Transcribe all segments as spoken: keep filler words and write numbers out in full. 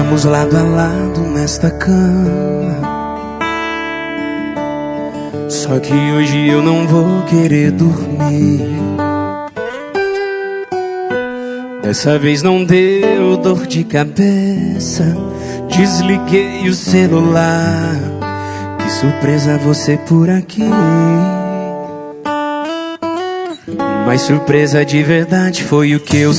Estamos lado a lado nesta cama. Só que hoje eu não vou querer dormir. Dessa vez não deu dor de cabeça. Desliguei o celular. Que surpresa você por aqui. Mas surpresa de verdade foi o que eu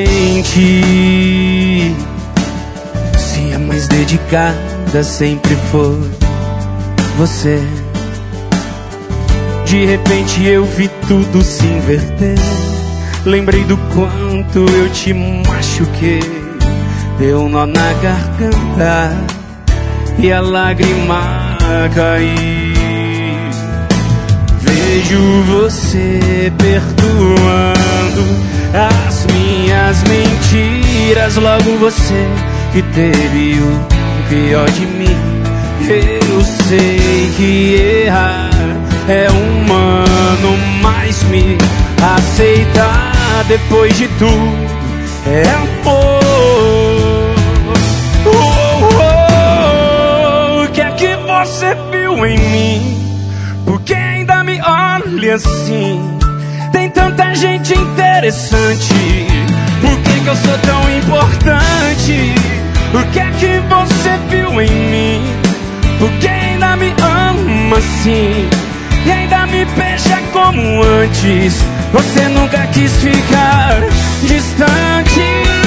senti. Se a mais dedicada sempre foi você. De repente eu vi tudo se inverter. Lembrei do quanto eu te machuquei. Deu um nó na garganta e a lágrima caiu. Vejo você perdoando as minhas mentiras. Logo você que teve o pior de mim. Eu sei que errar é humano, mas me aceitar depois de tudo é amor. Oh, oh, oh. O que é que você viu em mim? Porque ainda me olha assim? Tem tanta gente interessante. Por que que eu sou tão importante? O que é que você viu em mim? Porque ainda me ama assim? E ainda me beija como antes? Você nunca quis ficar distante.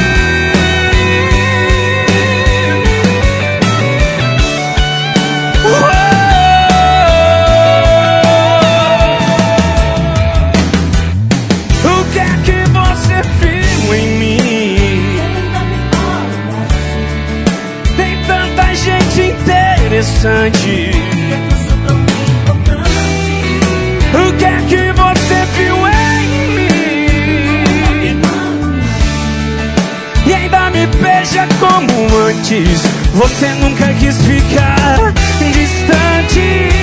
O que é que você viu em mim? Tem tanta gente interessante. O que é que você viu em mim? E ainda me beija como antes? Você nunca quis ficar distante.